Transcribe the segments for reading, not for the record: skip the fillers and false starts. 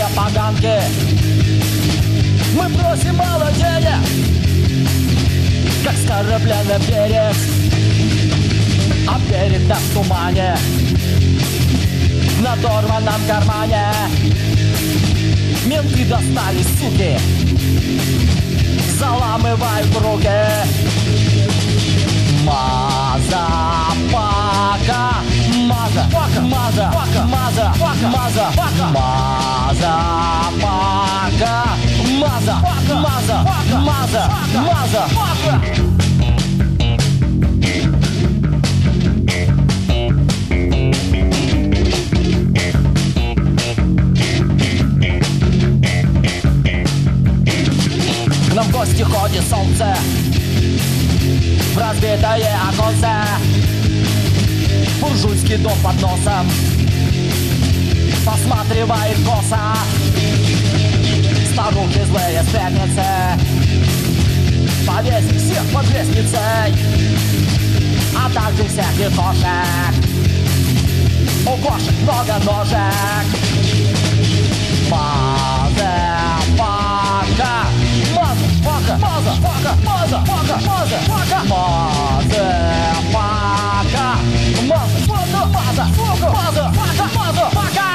Тупые поганки, мы просим мало денег, как скоропленный берег, а берег-то в тумане, в надорванном кармане. Менты достали, суки, заламывают руки. Маза-пака, маза-пака, маза-пака, маза-пака, маза-пака, маза-пака, маза-пака, маза-пака, маза-пака. К нам в гости ходит солнце в разбитое оконце, буржуйский дом под носом посматривает косо. Старухи злые сплетницы, повесь всех под лестницей, а также всяких кошек. У кошек много ножек. Маза-пака, маза-пака, маза-пака, маза-пака, маза-пака, маза-пака, маза-пака, маза-пака, маза-пака, маза-пака.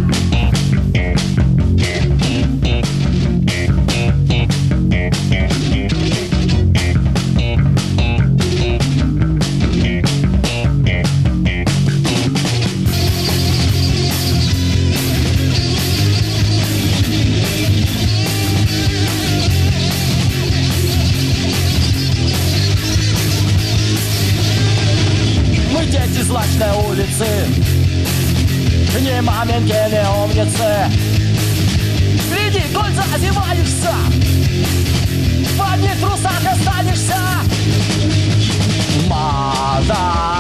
Дети злачной улицы, ни маменьки, ни умницы. Гляди, кольца озеваешься, в одних трусах останешься. Маза